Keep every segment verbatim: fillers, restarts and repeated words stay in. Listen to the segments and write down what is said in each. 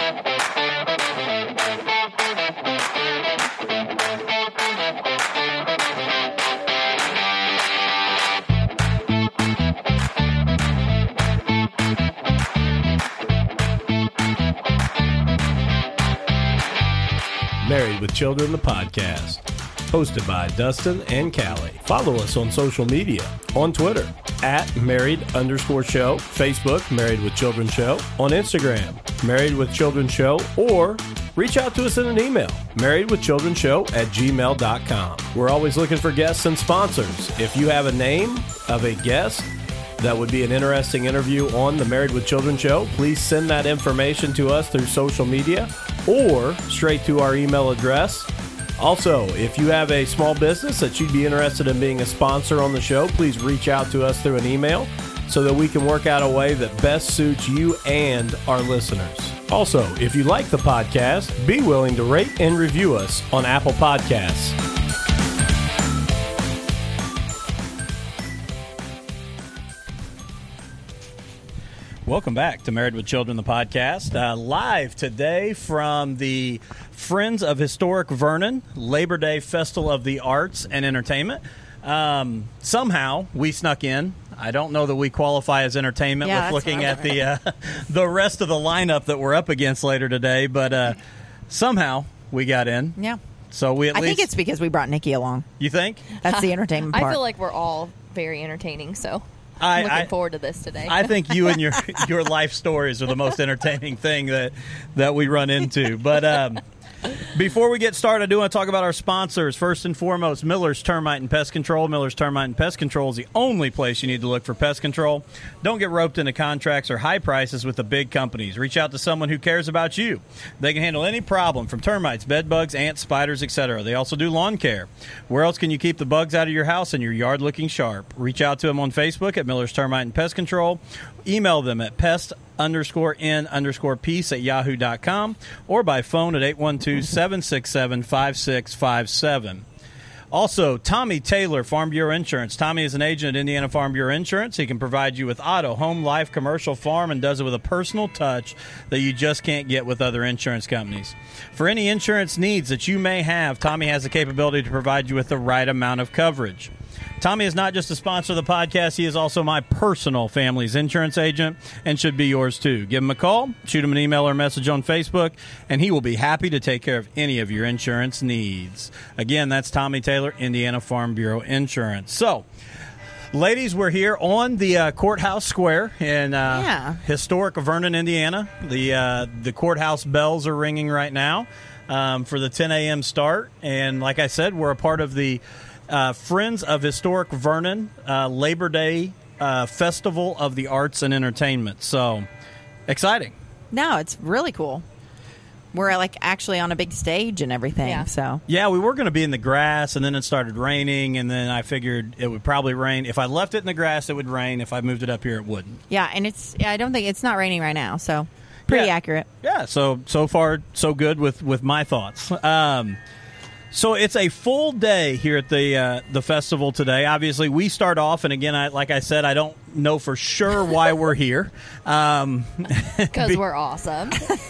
Married with Children, the podcast, hosted by Dustin and Callie. Follow us on social media, on Twitter, at married underscore show, Facebook, Married with Children Show, on Instagram, Married with Children Show, or reach out to us in an email, marriedwithchildrenshow at gmail dot com. We're always looking for guests and sponsors. If you have a name of a guest that would be an interesting interview on the Married with Children Show, please send that information to us through social media or straight to our email address. Also, if you have a small business that you'd be interested in being a sponsor on the show, please reach out to us through an email so that we can work out a way that best suits you and our listeners. Also, if you like the podcast, be willing to rate and review us on Apple Podcasts. Welcome back to Married with Children, the podcast. Uh, live today from the Friends of Historic Vernon Labor Day Festival of the Arts and Entertainment. Um, somehow we snuck in. I don't know that we qualify as entertainment yeah, with looking at the uh, the rest of the lineup that we're up against later today, but uh, somehow we got in. Yeah. So we at I least, think it's because we brought Nikki along. You think? That's the entertainment part. I feel like we're all very entertaining, so I, I'm looking I, forward to this today. I think you and your your life stories are the most entertaining thing that that we run into. But um, before we get started, I do want to talk about our sponsors. First and foremost, Miller's Termite and Pest Control. Miller's Termite and Pest Control is the only place you need to look for pest control. Don't get roped into contracts or high prices with the big companies. Reach out to someone who cares about you. They can handle any problem from termites, bed bugs, ants, spiders, et cetera. They also do lawn care. Where else can you keep the bugs out of your house and your yard looking sharp? Reach out to them on Facebook at Miller's Termite and Pest Control. Email them at pest underscore n underscore peace at yahoo dot com or by phone at eight one two, seven six seven, five six five seven. Also, Tommy Taylor, Farm Bureau Insurance. Tommy is an agent at Indiana Farm Bureau Insurance. He can provide you with auto, home, life, commercial, farm, and does it with a personal touch that you just can't get with other insurance companies. For any insurance needs that you may have, Tommy has the capability to provide you with the right amount of coverage. Tommy is not just a sponsor of the podcast. He is also my personal family's insurance agent and should be yours too. Give him a call, shoot him an email or a message on Facebook, and he will be happy to take care of any of your insurance needs. Again, that's Tommy Taylor, Indiana Farm Bureau Insurance. So, ladies, we're here on the uh, Courthouse Square in uh, yeah. historic Vernon, Indiana. The, uh, the courthouse bells are ringing right now um, for the ten a.m. start. And like I said, we're a part of the Uh, Friends of Historic Vernon uh, Labor Day uh, Festival of the Arts and Entertainment. So, exciting. No, it's really cool. We're like actually on a big stage and everything. Yeah. So Yeah, we were going to be in the grass, and then it started raining, and then I figured it would probably rain. If I left it in the grass, it would rain. If I moved it up here, it wouldn't. yeah, and it's I don't think it's not raining right now. So pretty Yeah. accurate. Yeah, so so far, so good with, with my thoughts. Um So it's a full day here at the uh, the festival today. Obviously, we start off, and again, I, like I said, I don't know for sure why we're here. Um, Because we're awesome.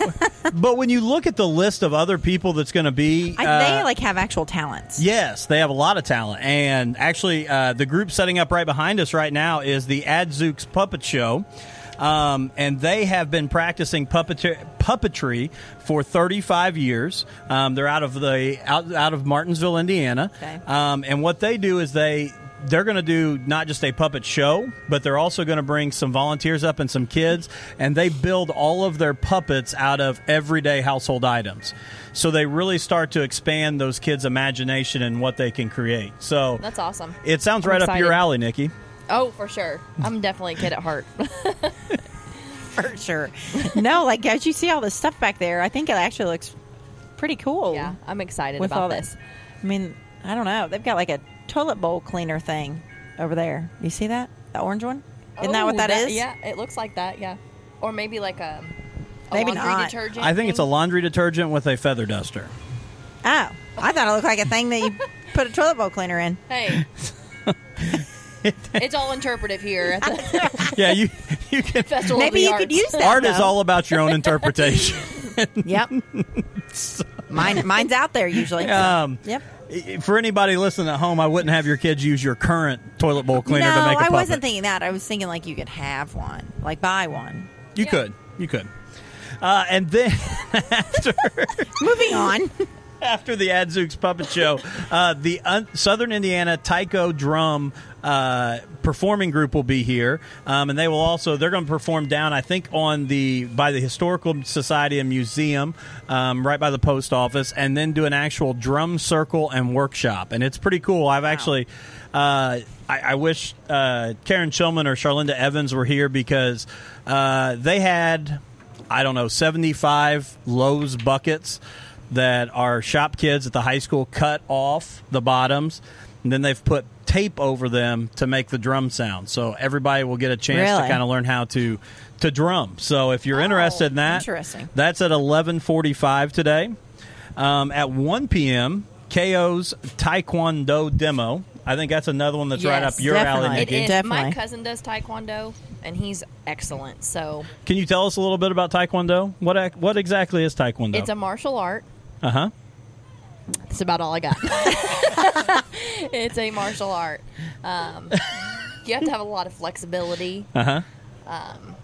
but when you look at the list of other people that's going to be... I, uh, they like have actual talents. Yes, they have a lot of talent. And actually, uh, the group setting up right behind us right now is the Adzooks Puppet Show. Um, and they have been practicing puppetry, puppetry for thirty-five years. Um, they're out of the out, out of Martinsville, Indiana. Okay. Um, and what they do is they they're going to do not just a puppet show, but they're also going to bring some volunteers up and some kids, and they build all of their puppets out of everyday household items. So they really start to expand those kids' imagination and what they can create. So That's awesome. It sounds I'm right up your excited. alley, Nikki. Oh, for sure. I'm definitely a kid at heart. For sure. No, like as you see all this stuff back there, I think it actually looks pretty cool. Yeah, I'm excited with all about this. this. I mean, I don't know. They've got like a toilet bowl cleaner thing over there. You see that? The orange one? Isn't that what Oh, that is? Yeah, it looks like that, yeah. Or maybe like a, a Maybe laundry not. detergent. I think it's a thing. laundry detergent with a feather duster. Oh, I thought it looked like a thing that you put a toilet bowl cleaner in. Hey. It's all interpretive here at the Yeah, you you can. Festival Maybe of the you could Arts. use that. Art is though. all about your own interpretation. Yep. Mine, mine's out there usually. so, Um, Yep. For anybody listening at home, I wouldn't have your kids use your current toilet bowl cleaner no, to make a I puppet. wasn't thinking that. I was thinking like you could have one, like buy one. You Yeah. could. You could. Uh, and then after Moving on. after the Adzooks Puppet Show, uh, the un- Southern Indiana Taiko Drum uh, performing group will be here, um, and they will also they're going to perform down, I think, on the by the Historical Society and Museum, um, right by the post office, and then do an actual drum circle and workshop, and it's pretty cool. I've actually. Uh, I, I wish uh, Karen Shulman or Charlinda Evans were here because uh, they had, I don't know, seventy-five Lowe's buckets that our shop kids at the high school cut off the bottoms, and then they've put tape over them to make the drum sound. So everybody will get a chance Really? to kind of learn how to to drum. So if you're Oh, interested in that, interesting. that's at eleven forty-five today. Um, at one p.m., K O's Taekwondo demo. I think that's another one that's right Yes, up your alley, definitely. It Nikki. is. Definitely. My cousin does taekwondo, and he's excellent. So Can you tell us a little bit about Taekwondo? What ac- what exactly is Taekwondo? it's a martial art. uh huh. That's about all I got. It's a martial art. Um, you have to have a lot of flexibility. Uh huh. Um,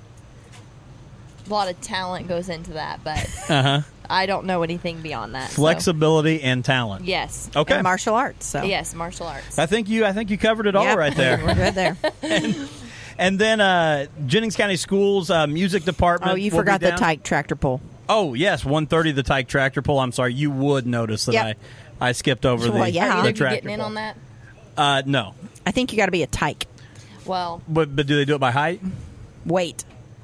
a lot of talent goes into that, but Uh huh. I don't know anything beyond that. so- Flexibility and talent. Yes. Okay. And martial arts. So Yes, martial arts. I think you I think you covered it all Yep, right there. We're good there. And then uh, Jennings County Schools uh, music department. Oh, you will be forgot the down. Tyke tractor pull. Oh yes, one thirty the Tyke tractor pull. I'm sorry, you would notice that Yep. I I skipped over Well, the, yeah. Are the either of you tractor getting in pull. on that? Uh, no, I think you got to be a Tyke. Well, but but do they do it by height? Wait.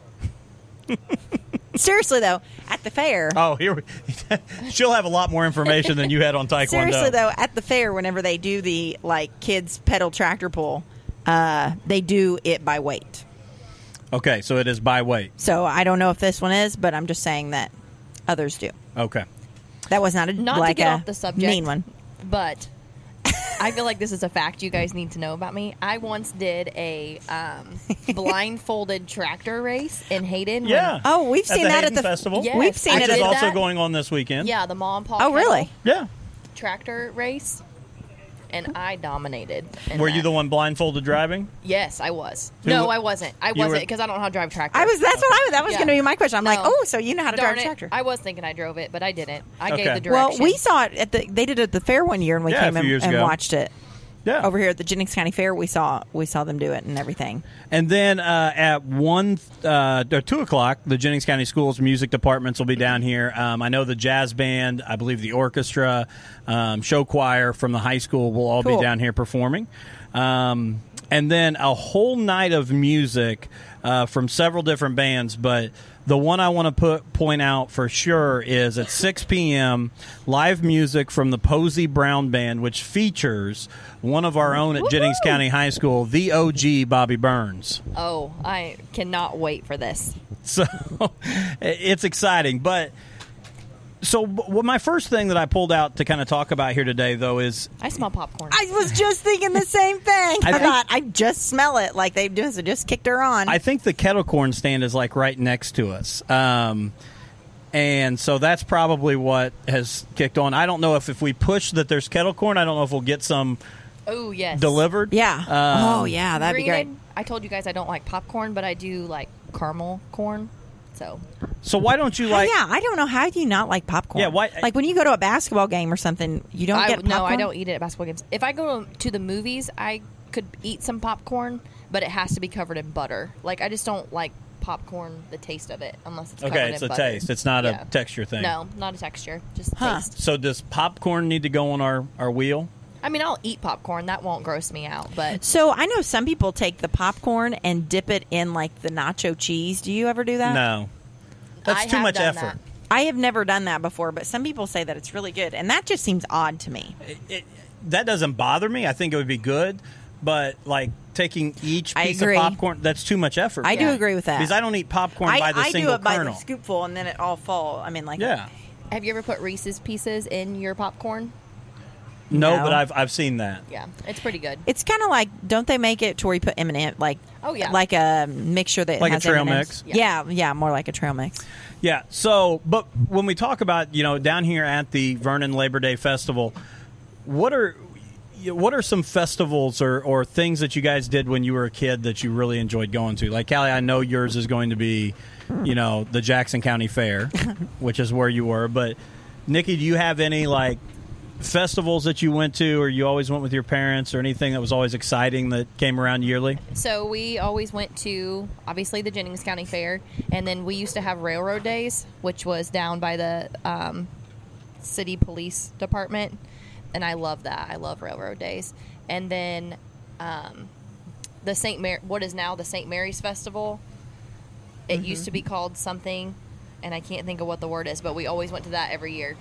Seriously though, at the fair. Oh, here we, she'll have a lot more information than you had on Taekwondo. Seriously though, at the fair, whenever they do the like kids pedal tractor pull, uh, they do it by weight. Okay, so it is by weight. So I don't know if this one is, but I'm just saying that others do. Okay. That was not a not like to get a off the subject, mean one. but I feel like this is a fact you guys need to know about me. I once did a um, blindfolded tractor race in Hayden. when- Yeah. Oh, we've At seen the that Hayden at the Festival. Yes, We've seen Which it is at did also that. going on this weekend. yeah, the Ma and Pa Oh, Kettle really? Yeah. tractor race, and I dominated. in Were you that. the one blindfolded driving? Yes, I was. Who no, wa- I wasn't. I You wasn't were- because I don't know how to drive a tractor. I was. That's what I. That was Yeah. going to be my question. I'm like, No. oh, so you know how to Darn drive a it. tractor? I was thinking I drove it, but I didn't. I Okay. gave the Well, direction. we saw it at the. They did it at the fair one year, and we Yeah, a came few and, years and ago. watched it Yeah. over here at the Jennings County Fair. We saw we saw them do it and everything. And then uh, at one uh, or two o'clock, the Jennings County Schools music departments will be down here. Um, I know the jazz band, I believe the orchestra, um, show choir from the high school will all Cool. be down here performing. Um, and then a whole night of music uh, from several different bands, but the one I want to put point out for sure is at six p.m. live music from the Posey Brown Band, which features one of our own at Jennings County High School, the O G Bobby Burns. Oh, I cannot wait for this. So it's exciting. But so well, my first thing that I pulled out to kind of talk about here today, though, is I smell popcorn. I was just thinking the same thing. I, think- thought I just smell it like they just just kicked her on. I think the kettle corn stand is like right next to us. Um, and so that's probably what has kicked on. I don't know if if we push that there's kettle corn, I don't know if we'll get some oh yes, delivered. yeah. Um, oh yeah, that'd be great. Greenwood, I told you guys I don't like popcorn, but I do like caramel corn. So So why don't you like? yeah, I don't know how do you not like popcorn. Yeah, why- Like when you go to a basketball game or something, you don't I, get popcorn. no, I don't eat it at basketball games. If I go to the movies, I could eat some popcorn, but it has to be covered in butter. Like I just don't like popcorn, the taste of it, unless it's covered Okay, in it's a butter. taste. It's not Yeah. a texture thing. No, not a texture, just Huh. taste. So does popcorn need to go on our, our wheel? I mean, I'll eat popcorn. That won't gross me out, but So I know some people take the popcorn and dip it in like the nacho cheese. Do you ever do that? No. That's I too have much done effort. that. I have never done that before, but some people say that it's really good, and that just seems odd to me. It, it, that doesn't bother me. I think it would be good, but like taking each I piece agree. of popcorn, that's too much effort. I do Yeah. agree with that. Because I don't eat popcorn I, by the I do single it by kernel. the scoopful, and then it all fall. I mean, like Yeah. Have you ever put Reese's Pieces in your popcorn? No, No. but I've I've seen that. Yeah, it's pretty good. It's kind of like, don't they make it to where you put M and M, like, Oh, yeah. like a mixture that Like a has trail M and M's? mix? Yeah. yeah, more like a trail mix. Yeah. So, but when we talk about, you know, down here at the Vernon Labor Day Festival, what are what are some festivals or, or things that you guys did when you were a kid that you really enjoyed going to? Like, Callie, I know yours is going to be, you know, the Jackson County Fair, which is where you were. But, Nikki, do you have any, like, festivals that you went to or you always went with your parents or anything that was always exciting that came around yearly? So we always went to, obviously, the Jennings County Fair, and then we used to have Railroad Days, which was down by the um, city police department, and I love that. I love Railroad Days. And then um, the Saint Mar- what is now the Saint Mary's Festival. It Mm-hmm. used to be called something, and I can't think of what the word is, but we always went to that every year.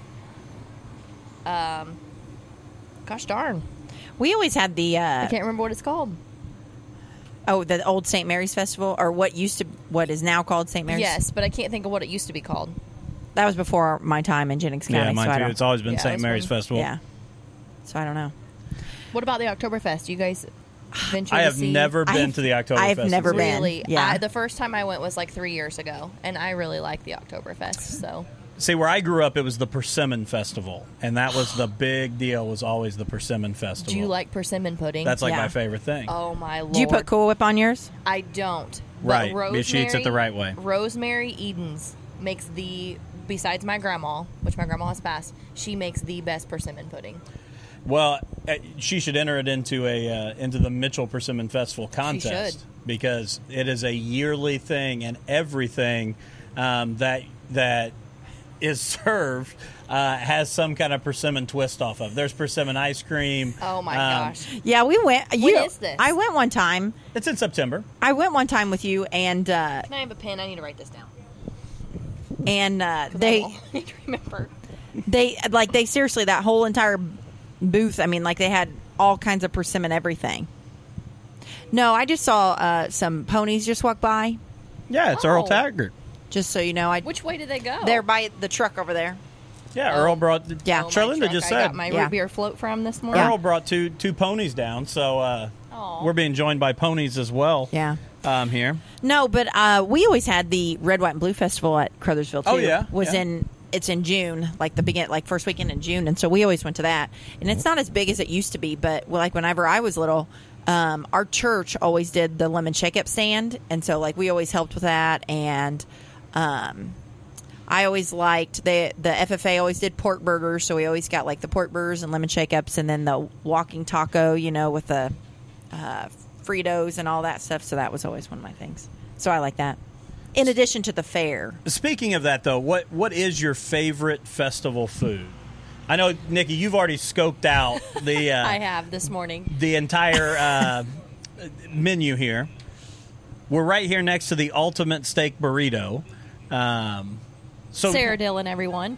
Um, gosh darn, We always had the, I uh, can't remember what it's called. oh, the old Saint Mary's Festival, or what used to, what is now called Saint Mary's. Yes, but I can't think of what it used to be called. That was before my time in Jennings County. Yeah, mine so I too. don't, It's always been Yeah, Saint this Mary's one- Festival. Yeah. So I don't know. What about the Oktoberfest? You guys venture I to have see? never been I've- to the Oktoberfest. I've never been. Really? Yeah. I, the first time I went was like three years ago, and I really like the Oktoberfest. So See, where I grew up, it was the Persimmon Festival, and that was the big deal. Was always the Persimmon Festival. do you like persimmon pudding? That's like Yeah. my favorite thing. oh my lord! Do you put Cool Whip on yours? I don't. But Right. Rosemary, She eats it the right way. Rosemary Edens makes the. Besides my grandma, which my grandma has passed, she makes the best persimmon pudding. Well, uh, she should enter it into a uh, into the Mitchell Persimmon Festival contest should. because it is a yearly thing, and everything um, that that is served uh, has some kind of persimmon twist off of. There's persimmon ice cream. Oh my Um, gosh! Yeah, we went. You, When is this? I went one time. It's in September. I went one time with you, and uh, Can I have a pen? I need to write this down. and uh, 'Cause I they won't need to remember. they like they seriously that whole entire booth. I mean, like they had all kinds of persimmon everything. No, I just saw uh, some ponies just walk by. Yeah, it's Oh. Earl Taggart. Just so you know, I Which way did they go? they're by the truck over there. Yeah, Oh. Earl brought. Yeah. Oh, my Charlinda truck just I said got my Yeah. root beer float from this morning. Earl brought two two ponies down, so uh, Aw. we're being joined by ponies as well. Yeah. um, here. No, but uh, we always had the Red, White, and Blue Festival at Crothersville too. Oh, yeah, was yeah. in it's in June, like the begin, like first weekend in June, and so we always went to that. And it's not as big as it used to be, but well, like whenever I was little, um, our church always did the lemon shake up stand, and so like we always helped with that. And um, I always liked the the F F A always did pork burgers, so we always got like the pork burgers and lemon shake ups, and then the walking taco, you know, with the uh, Fritos and all that stuff. So that was always one of my things. So I like that. In addition to the fair. Speaking of that, though, what what is your favorite festival food? I know, Nikki, you've already scoped out the uh, I have this morning. the entire uh, menu here. We're right here next to the Ultimate Steak Burrito. Um, so Sarah Dillon, everyone.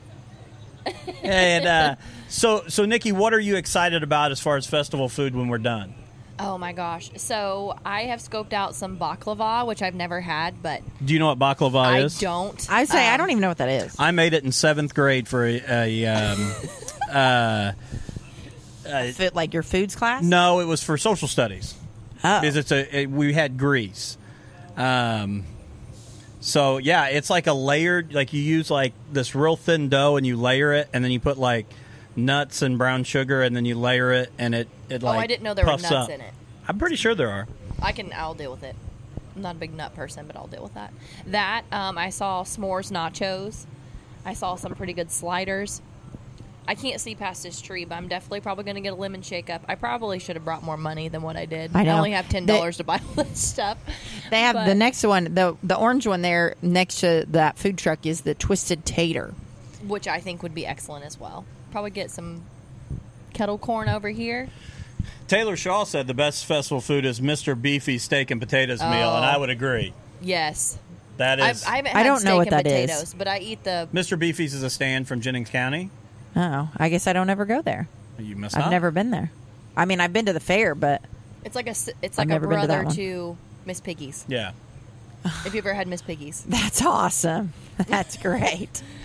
and uh, so so Nikki, what are you excited about as far as festival food when we're done? Oh my gosh. So I have scoped out some baklava, which I've never had, but Do you know what baklava I is? don't. I say I Um, don't even know what that is. I made it in seventh grade for a, a um, uh, uh, Fit, like your foods class? no, it was for social studies. Oh. Because it's a it, we had grease. Um, so yeah, it's like a layered. Like you use like this real thin dough and you layer it, and then you put like nuts and brown sugar, and then you layer it, and it it Oh, like I didn't know there were puffs nuts up. in it. I'm pretty sure there are. I can. I'll deal with it. I'm not a big nut person, but I'll deal with that. That um, I saw s'mores nachos. I saw some pretty good sliders. I can't see past this tree, but I'm definitely probably going to get a lemon shake up. I probably should have brought more money than what I did. I know. only have ten dollars to buy all this stuff. They have But- the next one, the the orange one there next to that food truck is the Twisted Tater. which I think would be excellent as well. Probably get some kettle corn over here. Taylor Shaw said the best festival food is Mister Beefy's steak and potatoes meal, Oh. and I would agree. Yes, That I've, is I haven't I had don't steak know what and that is. potatoes, but I eat the. Mister Beefy's is a stand from Jennings County. Oh, I guess I don't ever go there. You must I've not. never been there. I mean, I've been to the fair, but It's like a. s- It's I've like a never been to that brother one. to Miss Piggy's. Yeah. If you ever had Miss Piggy's, that's awesome. That's great.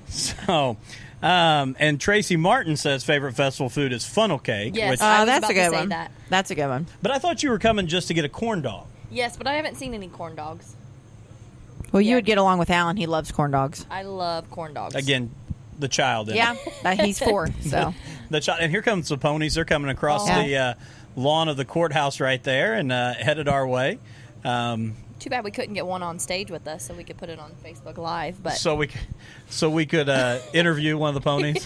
So, um, and Tracy Martin says favorite festival food is funnel cake. Yes. Which, I Oh, was that's about a to good say one. that. That's a good one. but I thought you were coming just to get a corn dog. Yes, but I haven't seen any corn dogs. Well, you Yeah. would get along with Alan. He loves corn dogs. I love corn dogs. Again, the child. In Yeah, it. that he's four. So The child. And here comes the ponies. They're coming across Oh. the uh, lawn of the courthouse right there and uh, headed our way. Um, Too bad we couldn't get one on stage with us so we could put it on Facebook Live. But so we, c- so we could uh, interview one of the ponies.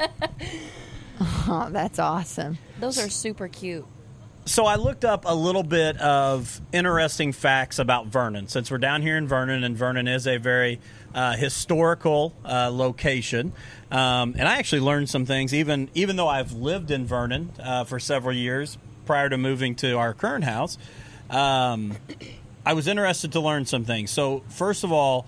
oh, that's awesome. those are super cute. So I looked up a little bit of interesting facts about Vernon, since we're down here in Vernon, and Vernon is a very uh, historical uh, location. Um, and I actually learned some things, even even though I've lived in Vernon uh, for several years prior to moving to our current house. Um, I was interested to learn some things. So first of all,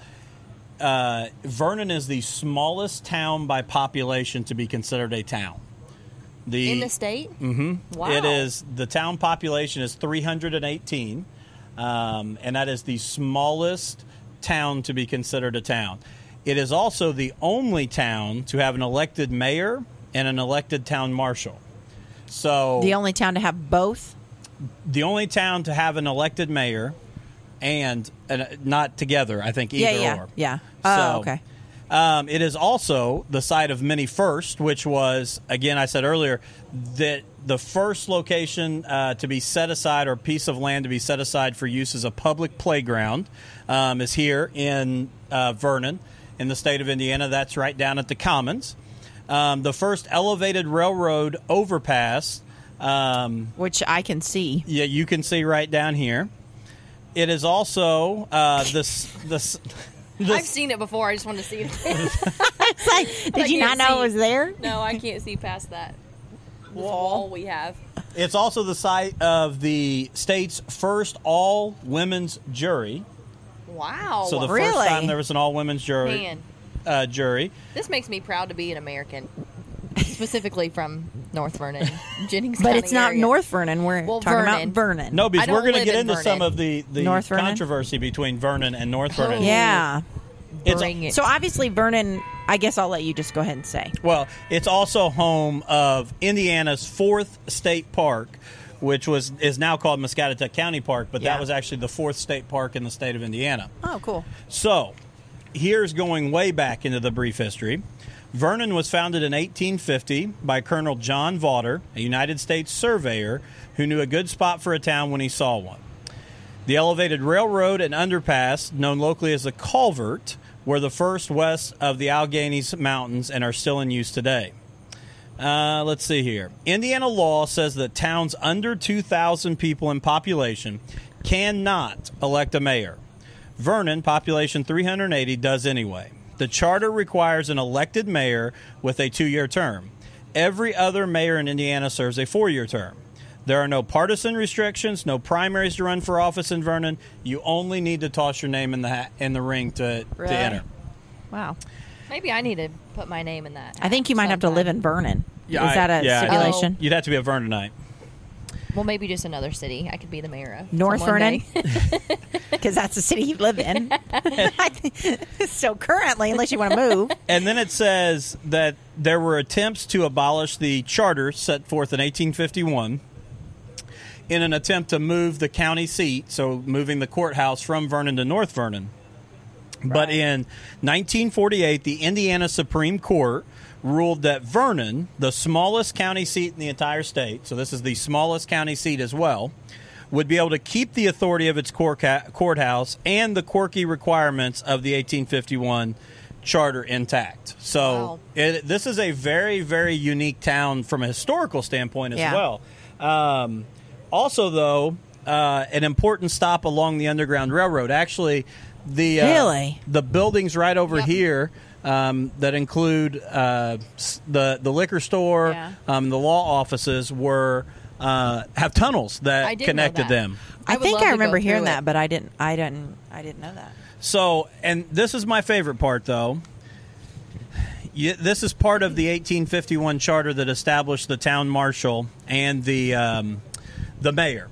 uh, Vernon is the smallest town by population to be considered a town. The, In the state? Mm-hmm. Wow. It is, the town population is three hundred eighteen, um, and that is the smallest town to be considered a town. It is also the only town to have an elected mayor and an elected town marshal. So The only town to have both. the only town to have an elected mayor and uh, not together, I think, either yeah, yeah, or. yeah. So, Oh, okay. Um, it is also the site of many firsts, which was, again, I said earlier, that the first location uh, to be set aside or piece of land to be set aside for use as a public playground um, is here in uh, Vernon in the state of Indiana. That's right down at the Commons. Um, the first elevated railroad overpass, um, Which I can see. yeah, you can see right down here. It is also uh, this this. I've this seen it before. I just wanted to see it. It's like, did I you not can't know see. it was there? No, I can't see past that this Wall. wall we have. It's also the site of the state's first all women's jury. Wow. So the Really? first time there was an all women's jury. Man, Uh, jury. this makes me proud to be an American, specifically from North Vernon, Jennings But County it's not area. North Vernon. We're Well, talking Vernon. about Vernon. No, because I we're don't going to live get in into some Vernon. of the, the North Vernon? controversy between Vernon and North Vernon. Yeah. It's, Bring it. So obviously Vernon, I guess I'll let you just go ahead and say. well, it's also home of Indiana's fourth state park, which was is now called Muscatatuck County Park, but Yeah. that was actually the fourth state park in the state of Indiana. Oh, cool. So, here's going way back into the brief history. Vernon was founded in eighteen fifty by Colonel John Vaughter, a United States surveyor who knew a good spot for a town when he saw one. The elevated railroad and underpass, known locally as the culvert, were the first west of the Alleghenies Mountains and are still in use today. Uh, let's see here. Indiana law says that towns under two thousand people in population cannot elect a mayor. Vernon, population three hundred eighty, does anyway. The charter requires an elected mayor with a two-year term. Every other mayor in Indiana serves a four-year term. There are no partisan restrictions, no primaries to run for office in Vernon. You only need to toss your name in the hat, in the ring to, Really? to enter. Wow. Maybe I need to put my name in that. I think you might have to live in Vernon. Yeah, Is that I- a yeah, I- stipulation? You'd have to be a Vernonite. Well, maybe just another city. I could be the mayor of North some one Vernon? day. Because that's the city you live in. So currently, unless you want to move. And then it says that there were attempts to abolish the charter set forth in eighteen fifty-one in an attempt to move the county seat, so moving the courthouse from Vernon to North Vernon. But in nineteen forty-eight, the Indiana Supreme Court ruled that Vernon, the smallest county seat in the entire state, so this is the smallest county seat as well, would be able to keep the authority of its courca- courthouse and the quirky requirements of the eighteen fifty-one charter intact. So Wow. it, this is a very, very unique town from a historical standpoint as Yeah. well. Um, also, though, uh, an important stop along the Underground Railroad. Actually, the uh, Really? the buildings right over Yep. here um, that include uh, s- the the liquor store, Yeah. um, the law offices were uh, have tunnels that I did know connected that. them. I, I would think love I to remember go hearing through that, it. but I didn't. I didn't. I didn't know that. So, and this is my favorite part, though. You, this is part of the eighteen fifty-one charter that established the town marshal and the um, the mayor.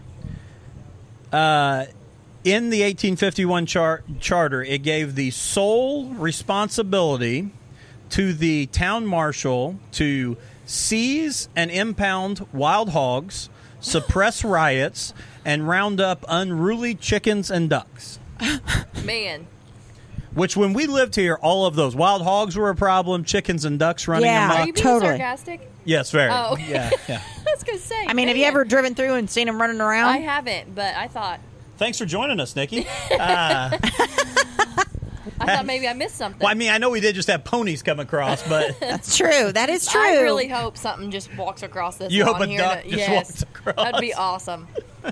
Uh, in the eighteen fifty-one char- charter, it gave the sole responsibility to the town marshal to seize and impound wild hogs, suppress riots, and round up unruly chickens and ducks. Man. Which, when we lived here, all of those wild hogs were a problem. Chickens and ducks running Yeah. amok. Are you being Totally. sarcastic? Yes, very. Oh. Yeah, yeah. I was going to say. I mean, have you man. ever driven through and seen them running around? I haven't, but I thought Thanks for joining us, Nikki. Uh, I thought maybe I missed something. well, I mean, I know we did just have ponies come across, but That's true. That is true. I really hope something just walks across this You lawn hope a here. duck to- just yes, walks across. That'd be awesome.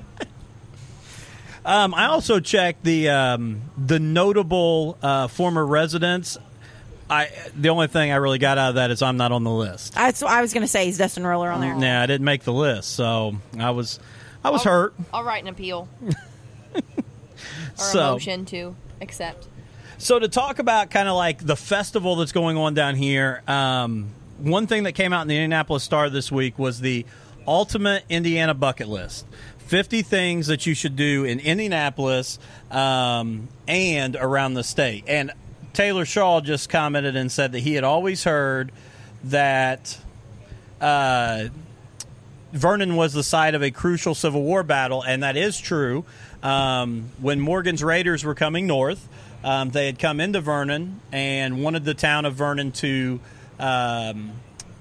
um, I also checked the um, the notable uh, former residents. I the only thing I really got out of that is I'm not on the list. That's what I was going to say. Is Dustin Roller on there? Yeah, I didn't make the list, so I was I was I'll- hurt. I'll write an appeal or So- a motion to accept. So to talk about kind of like the festival that's going on down here, um, one thing that came out in the Indianapolis Star this week was the Ultimate Indiana Bucket List. fifty things that you should do in Indianapolis um, and around the state. And Taylor Shaw just commented and said that he had always heard that uh, Vernon was the site of a crucial Civil War battle, and that is true. Um, when Morgan's Raiders were coming north, um, they had come into Vernon and wanted the town of Vernon to um,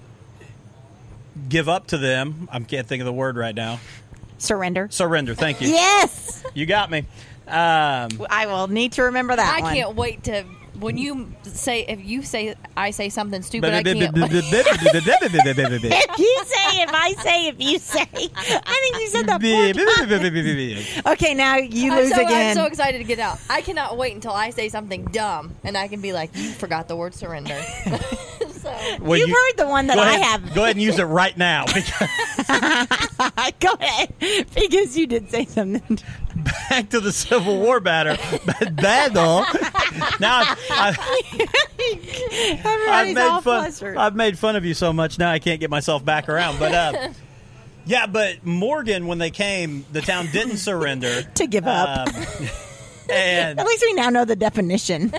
give up to them. I can't think of the word right now. Surrender. Surrender. Thank you. Yes. You got me. Um, I will need to remember that I one. can't wait to when you say if you say I say something stupid. I can't. wait. If you say, if I say, if you say. I think you said that four times. Okay, now you I'm lose so, again. I'm so excited to get out. I cannot wait until I say something dumb and I can be like, "You forgot the word surrender." so, well, You've you- heard the one that go I ahead- have. Go ahead and use it right now. because- Go ahead, because you did say something. Back to the Civil War batter. battle. Now I've, I've, I've Everybody's made all fun. flustered. I've made fun of you so much now I can't get myself back around. But uh, yeah, but Morgan, when they came, the town didn't surrender To give up. Um, and At least we now know the definition.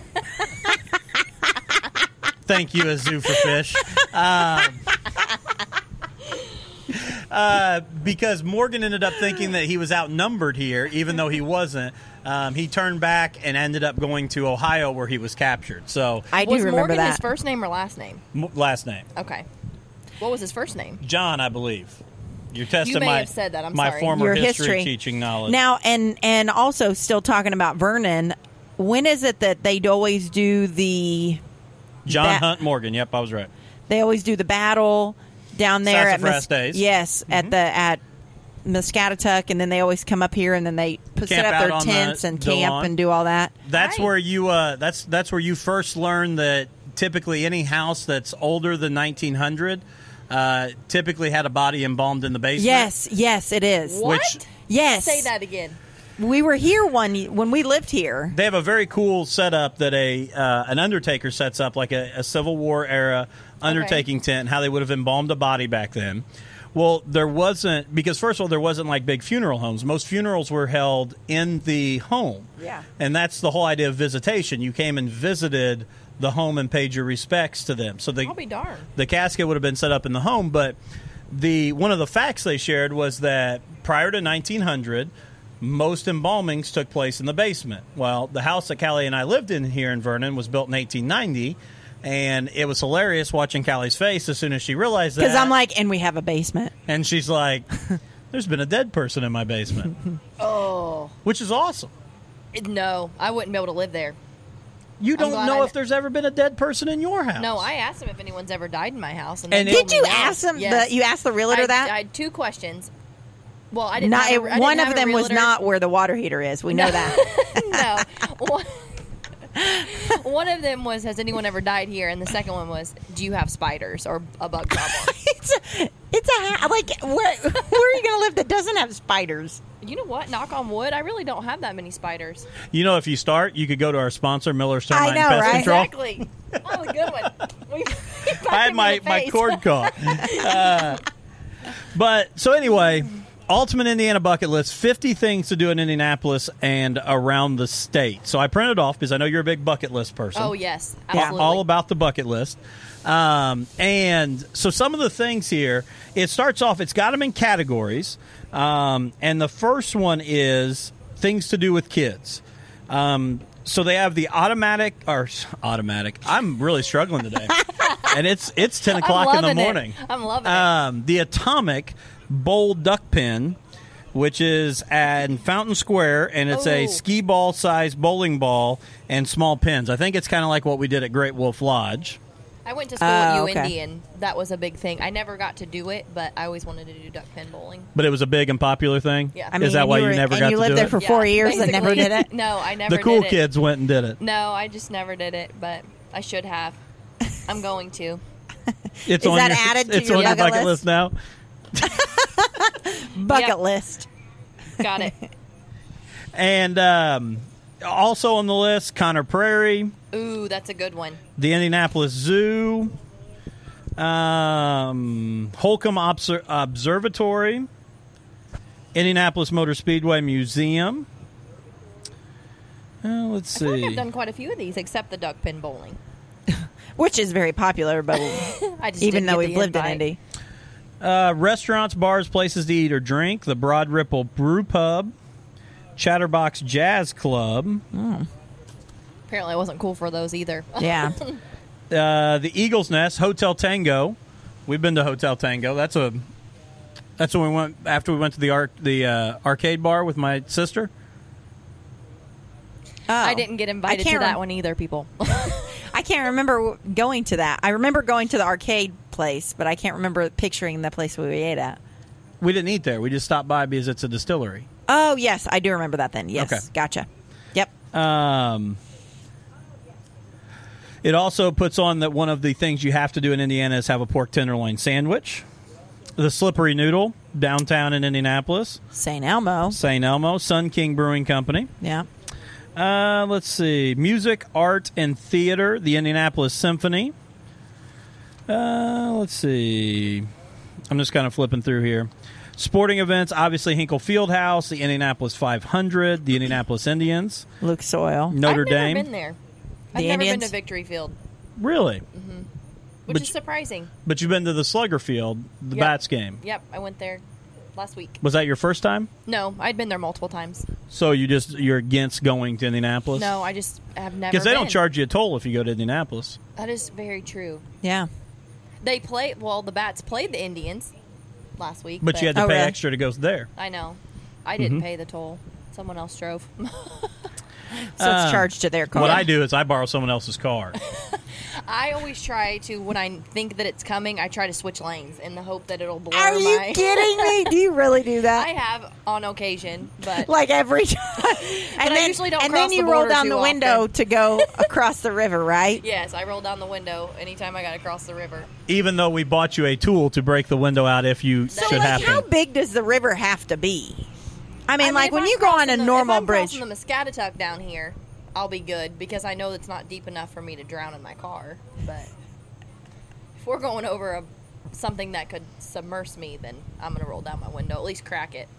thank you, a zoo for fish. Um, uh, because Morgan ended up thinking that he was outnumbered here, even though he wasn't. Um, he turned back and ended up going to Ohio, where he was captured. So, I do was remember Morgan that. his first name or last name? m- last name Okay. What was his first name? John, I believe. You're testing may my have said that. I'm my sorry. former Your history, history. teaching knowledge. Now, and and also still talking about Vernon. When is it that they'd always do the? John that- Hunt Morgan. Yep, I was right. They always do the battle down there at Sassafras Days. Yes, Mm-hmm. at the at Muscatatuck, and then they always come up here and then they put, set Camp up out their on the- tents and the camp lawn. and do all that. That's Right. where you. Uh, that's that's where you first learn that typically any house that's older than nineteen hundred uh, typically had a body embalmed in the basement. Yes, yes, it is. What? Which- Yes, Say that again. we were here one when we lived here. They have a very cool setup that a uh, an undertaker sets up, like a, a Civil War era undertaking tent, how they would have embalmed a body back then. Well, there wasn't, because first of all, there wasn't like big funeral homes. Most funerals were held in the home. Yeah. And that's the whole idea of visitation. You came and visited the home and paid your respects to them. So the, I'll be darned. the casket would have been set up in the home, but the one of the facts they shared was that prior to nineteen hundred, most embalmings took place in the basement. Well, the house that Callie and I lived in here in Vernon was built in eighteen ninety, and it was hilarious watching Callie's face as soon as she realized that. Because I'm like, and we have a basement. and she's like, there's been a dead person in my basement, Oh which is awesome. it- no, I wouldn't be able to live there. You don't glad know I- if there's ever been a dead person in your house. No, I asked him if anyone's ever died in my house, and, And they it- told Did me you no. ask them? Yes. The, you asked the realtor I, that? I had two questions. Well, I didn't. not, have a, I didn't one have of a them was realtor. not where the water heater is. We know that. no. One, one of them was, has anyone ever died here? And the second one was, do you have spiders or a bug problem? it's a, it's a ha- like where where are you going to live that doesn't have spiders? You know what? Knock on wood. I really don't have that many spiders. You know, if you start, you could go to our sponsor, Miller's Termite I know, and Pest right? Control. Exactly. That was a good one. We- I had my, my cord caught. Uh, but so anyway, Ultimate Indiana Bucket List, fifty things to do in Indianapolis and around the state. So I printed off because I know you're a big bucket list person. Oh, yes. Yeah. Absolutely. All about the bucket list. Um, and so some of the things here, it starts off, it's got them in categories. Um, and the first one is things to do with kids. Um, so they have the automatic, or automatic, I'm really struggling today. And it's it's ten o'clock in the loving it. morning. I'm loving it. Um, the Atomic Bowl Duck Pin, which is at Fountain Square, and it's a Oh. skee ball size bowling ball and small pins. I think it's kind of like what we did at Great Wolf Lodge. I went to school Oh, at U okay. Indy, and that was a big thing. I never got to do it, but I always wanted to do duck pin bowling. But it was a big and popular thing. Yeah. I mean, is that and why you you, were- never and got you to lived do there it? for four years and never basically. did it? No, I never The cool did it. kids went and did it. No, I just never did it, but I should have. I'm going to. It's Is on that your, added to it's your on your bucket bucket list? list now. Bucket Yep. list. Got it. And um, also on the list, Conner Prairie, Ooh, that's a good one. the Indianapolis Zoo, um, Holcomb Obser- Observatory, Indianapolis Motor Speedway Museum. Uh, let's I feel like see. I've done quite a few of these, except the duck pin bowling. Which is very popular, but I just even didn't though get we've the lived in invite. Indy. Uh, restaurants, bars, places to eat or drink. The Broad Ripple Brew Pub, Chatterbox Jazz Club, Apparently, I wasn't cool for those either. Yeah. uh, the Eagle's Nest, Hotel Tango. We've been to Hotel Tango. That's a that's when we went after we went to the arc the uh, arcade bar with my sister. Oh. I didn't get invited to can't that rem- one either, people. I can't remember going to that. I remember going to the arcade place, but I can't remember picturing the place we ate at. We didn't eat there. We just stopped by because it's a distillery. Oh, yes. I do remember that then. Yes. Okay. Gotcha. Yep. Um, it also puts on that one of the things you have to do in Indiana is have a pork tenderloin sandwich. The Slippery Noodle, downtown in Indianapolis. Saint Elmo. Saint Elmo, Sun King Brewing Company. Yeah. Uh, let's see. Music, art, and theater, the Indianapolis Symphony. Uh, let's see. I'm just kind of flipping through here. Sporting events, obviously Hinkle Fieldhouse, the Indianapolis five hundred, the Indianapolis Indians, Luke Soil. Notre I've Dame. never been there. I've The never been Indians? to Victory Field, Really? which But is you- surprising. But you've been to the Slugger Field, the Yep. Bats game. Yep, I went there last week. Was that your first time? No, I'd been there multiple times. So you just you're against going to Indianapolis? No, I just have never. Because they don't been. charge you a toll if you go to Indianapolis. That is very true. Yeah. They play. Well, the Bats played the Indians last week, But you had to Oh, pay really? extra to go there. I know. I didn't Mhm. pay the toll. Someone else drove. So Uh, it's charged to their car. What I do is I borrow someone else's car. I always try to, when I think that it's coming, I try to switch lanes in the hope that it'll blur Are you my. kidding me? Do you really do that? I have on occasion, but Like every time. And I then, usually don't and cross then you the roll border down too the window often. to go across the river, right? yes, I roll down the window anytime I got to cross the river. Even though we bought you a tool to break the window out if you So, should like, happen. how big does the river have to be? I mean, I mean, like if when I'm you go on a crossing the- normal if I'm bridge. crossing the Muscatatuck down here, I'll be good because I know it's not deep enough for me to drown in my car. But if we're going over a, something that could submerge me, then I'm going to roll down my window, at least crack it.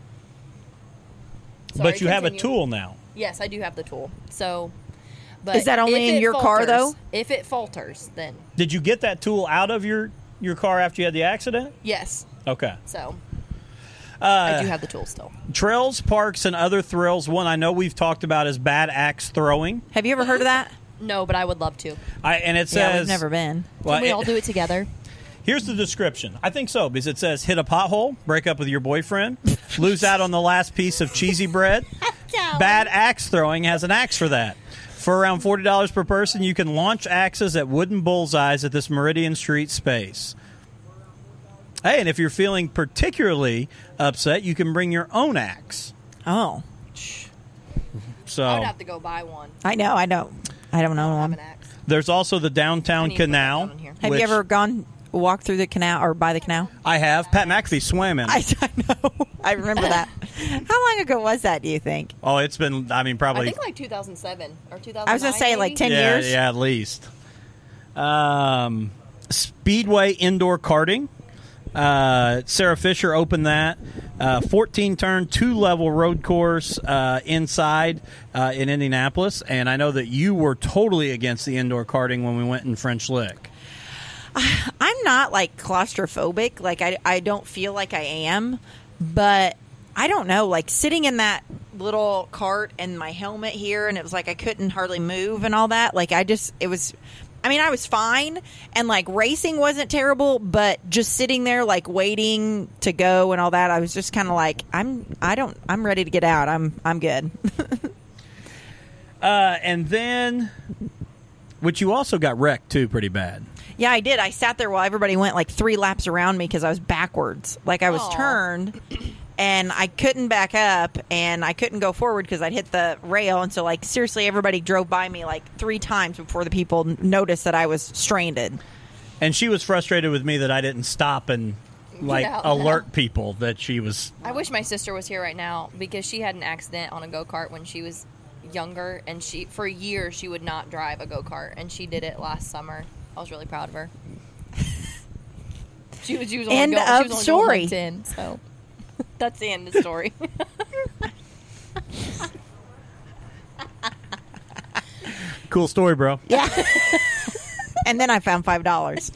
Sorry, but you have a continue. tool now. Yes, I do have the tool. So, but Is that only if in it your car, falters- though? If it falters, then Did you get that tool out of your, your car after you had the accident? yes. Okay. So Uh, I do have the tool still. Trails, parks, and other thrills. One I know we've talked about is bad axe throwing. Have you ever heard of that? No, but I would love to. I, and it says Yeah, we've never been. well, Can we it- all do it together? Here's the description. I think so because it says hit a pothole, break up with your boyfriend, lose out on the last piece of cheesy bread. Bad axe throwing has an axe for that. For around forty dollars per person, you can launch axes at wooden bullseyes at this Meridian Street space. Hey, and if you're feeling particularly upset, you can bring your own axe. Oh, So I would have to go buy one. I know. I know. I don't know I don't have one. an axe. there's also the I downtown need to put that canal. down in here. Have which you ever gone walk through the canal or by the canal? I have. Pat McAfee swam in it. I, I know. I remember that. How long ago was that? Do you think? Oh, it's been, I mean, I probably. think like two thousand seven or two thousand nine. I was gonna say, like, ten yeah, years? Yeah, at least. Um, Speedway indoor karting. Uh, Sarah Fisher opened that. uh, fourteen turn, two level road course uh, inside uh, in Indianapolis. And I know that you were totally against the indoor karting when we went in French Lick. I'm not like claustrophobic. Like I, I don't feel like I am, but I don't know. Like sitting in that little cart and my helmet here, and it was like I couldn't hardly move and all that. Like I just, it was. I mean, I was fine, and like racing wasn't terrible, but just sitting there like waiting to go and all that, I was just kind of like, I'm, I don't, I'm ready to get out. I'm, I'm good. uh, and then, which you also got wrecked too, pretty bad. Yeah, I did. I sat there while everybody went like three laps around me because I was backwards. Like I was Aw. turned, and I couldn't back up, and I couldn't go forward because I'd hit the rail. And so, like, seriously, everybody drove by me like three times before the people noticed that I was stranded. And she was frustrated with me that I didn't stop and like out alert now. people that she was. I wish my sister was here right now because she had an accident on a go-kart when she was younger, and she for years she would not drive a go-kart, and she did it last summer. I was really proud of her. She was, she was only End going, of she was only story. Going like ten, so that's the end of the story. Cool story, bro. Yeah. And then I found five dollars.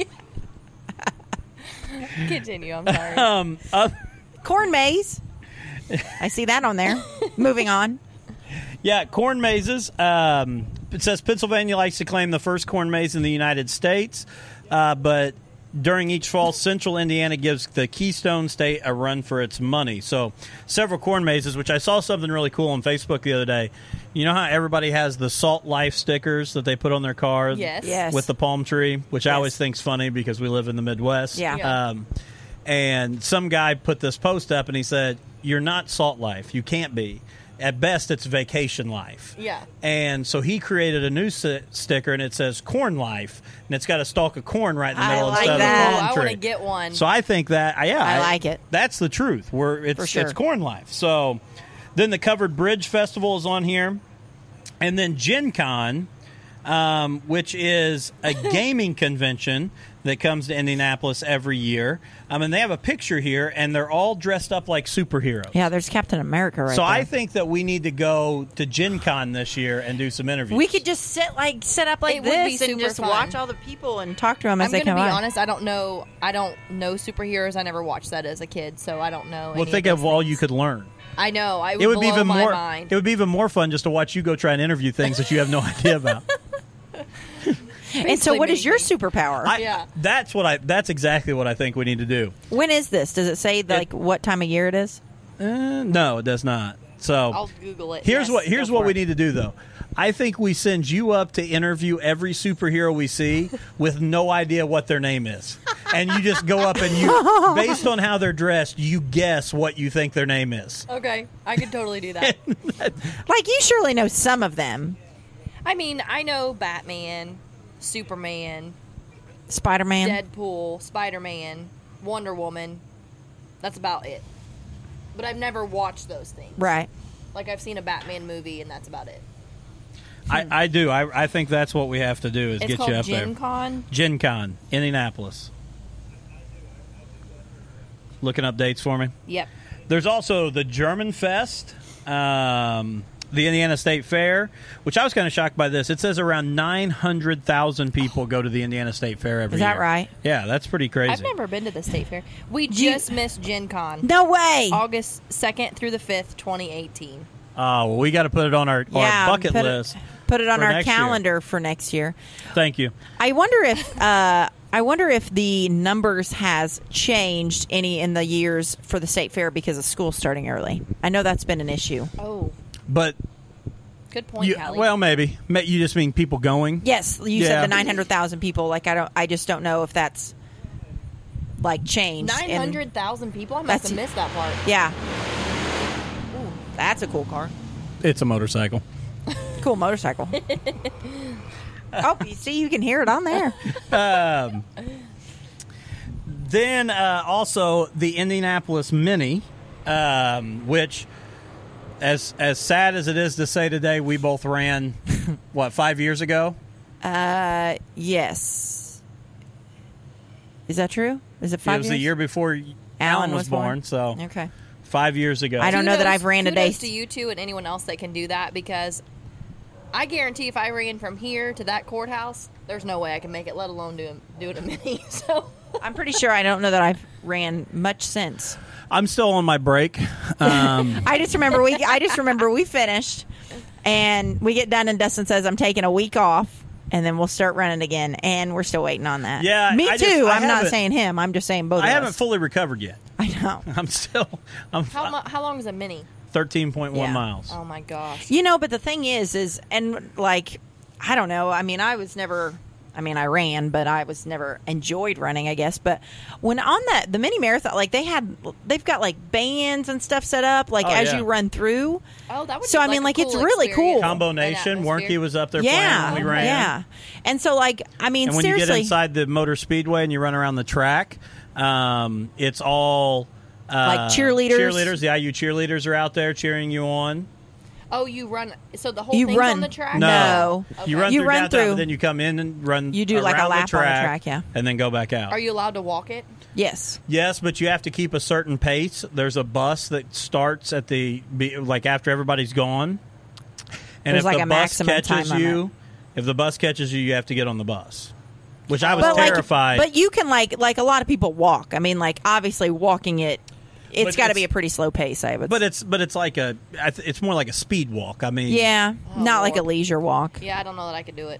Continue. I'm sorry. Um, uh, Corn maze. I see that on there. Moving on. yeah, corn mazes. Um, it says Pennsylvania likes to claim the first corn maze in the United States, uh, but during each fall, Central Indiana gives the Keystone State a run for its money. So several corn mazes, which I saw something really cool on Facebook the other day. You know how everybody has the Salt Life stickers that they put on their cars Yes. Yes. with the palm tree, which I Yes. always think's funny because we live in the Midwest. Yeah. Yeah. Um, and some guy put this post up and he said, "You're not Salt Life. You can't be. At best, it's Vacation Life." Yeah. And so he created a new si- sticker, and it says Corn Life, and it's got a stalk of corn right in the I middle like instead that. of a Ooh, palm I tree. want to get one. So I think that, yeah, I like it. That's the truth. We're it's For sure. it's Corn Life. So then the Covered Bridge Festival is on here, and then Gen Con, um, which is a gaming convention that comes to Indianapolis every year. I mean, they have a picture here, and they're all dressed up like superheroes. Yeah, there's Captain America right so there. I think that we need to go to Gen Con this year and do some interviews. we could just sit like set up like It would be this and super just fun. watch all the people and talk to them as I'm they going to come be by. honest. I don't know. I don't know superheroes. I never watched that as a kid, so I don't know. Well, any think of, of those all things. you could learn. I know. I would, It would be blow even my more. mind. It would be even more fun just to watch you go try and interview things that you have no idea about. And so, Basically what is your anything. superpower? I, Yeah. that's what I. That's exactly what I think we need to do. when is this? Does it say like what time of year it is? Uh, no, it does not. So I'll Google it. here's Yes, what here's go what for we it. need to do though. I think we send you up to interview every superhero we see with no idea what their name is, and you just go up and you, based on how they're dressed, you guess what you think their name is. Okay, I could totally do that. Like you surely know some of them. I mean, I know Batman, Superman, Spider Man. Deadpool, Spider-Man, Wonder Woman. That's about it. But I've never watched those things. Right. Like I've seen a Batman movie, and that's about it. I, I do. I, I think that's what we have to do is It's get called you up Gen there. Con. Gen Con, Indianapolis. Looking up dates for me. Yep. There's also the German Fest, um, the Indiana State Fair, which I was kind of shocked by this. It says around nine hundred thousand people go to the Indiana State Fair every Is year. that right? Yeah, that's pretty crazy. I've never been to the state fair. We You- just missed Gen Con. No way. August second through the fifth, twenty eighteen. Oh, well, we got to put it on our, yeah. our bucket put list. It, put it on for our next year. calendar for next year. Thank you. I wonder if uh, I wonder if the numbers has changed any in the years for the state fair because of school starting early. I know that's been an issue. Oh, But, good point, you, Callie. well, maybe. Ma- You just mean people going? Yes, you Yeah. said the nine hundred thousand people. Like I don't, I just don't know if that's like changed. Nine in- hundred thousand people. I must That's- have missed that part. Yeah. Ooh, that's a cool car. It's a motorcycle. Cool motorcycle. Oh, you see, you can hear it on there. Um, then uh, also the Indianapolis Mini, um, which, as as sad as it is to say today, we both ran, what, five years ago? Uh, yes. Is that true? Is it five It was years? the year before Alan, was, born, so Okay. Five years ago. I don't know that Kudos- I've ran a kudos day. to you two and anyone else that can do that, because I guarantee if I ran from here to that courthouse, there's no way I can make it, let alone do do it a mini. So I'm pretty sure I don't know that I've ran much since. I'm still on my break. Um, I just remember we I just remember we finished and we get done and Dustin says I'm taking a week off and then we'll start running again, and we're still waiting on that. Yeah, me I too. just- I I'm not haven't- saying him. I'm just saying both I of haven't us. fully recovered yet. I know. I'm still. I'm how mu- how long is a mini? thirteen point one Yeah. miles. Oh my gosh. You know, but the thing is, is and like I don't know. I mean, I was never. I mean, I ran, but I was never enjoyed running, I guess. But when on that the mini marathon, like they had, they've got like bands and stuff set up, like Oh, as yeah. you run through. Oh, that would So, be I mean, a like, it's cool really cool. experience Combo and Nation. atmosphere. Warnke was up there Yeah, playing when we ran. yeah. And so, like, I mean, And when you seriously, get inside the motor speedway and you run around the track, um, it's all uh, Like cheerleaders. Cheerleaders, the I U cheerleaders are out there cheering you on. Oh, you run. So the whole You thing's run. on the track. No. Okay. You run You through run downtown, through. but then you come in and run. You do like a around lap the on the track, track, yeah. and then go back out. Are you allowed to walk it? yes. Yes, but you have to keep a certain pace. There's a bus that starts at the be- like after everybody's gone, and There's if like the a bus maximum catches time on you, if the bus catches you, you have to get on the bus. Which I was But terrified. like, but you can like like a lot of people walk. I mean, like obviously walking it, it's But got to it's- be a pretty slow pace. I would. But it's but it's like a I th- it's more like a speed walk. I mean, yeah, Oh, not like a Lord. leisure walk. Yeah, I don't know that I could do it.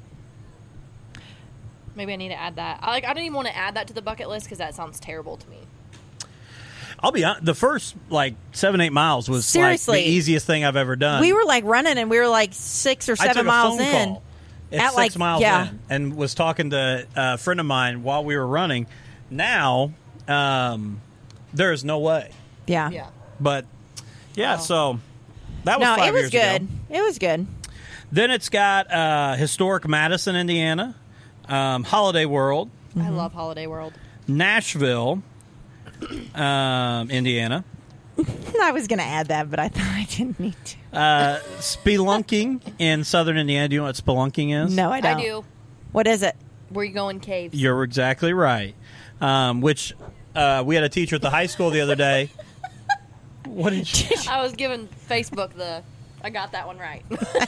Maybe I need to add that. I like. I don't even want to add that to the bucket list because that sounds terrible to me. I'll be honest. The first like seven eight miles was Seriously. like the easiest thing I've ever done. We were like running, and we were like six or I seven took a miles phone in. call at, At, six like, miles yeah. in, and was talking to a friend of mine while we were running. Now, um, there is no way. Yeah. Yeah. But yeah, Oh. so that was No, five it was years good. ago. It was good. Then it's got uh, historic Madison, Indiana, um, Holiday World, I Mm-hmm. love Holiday World. Nashville, um, Indiana, I was going to add that, but I thought I didn't need to. uh, spelunking in southern Indiana. Do you know what spelunking is? No, I don't. I do. What is it? Where you go in caves. You're exactly right. Um, which uh, we had a teacher at the high school the other day. What did you? I was giving Facebook the. I got that one right.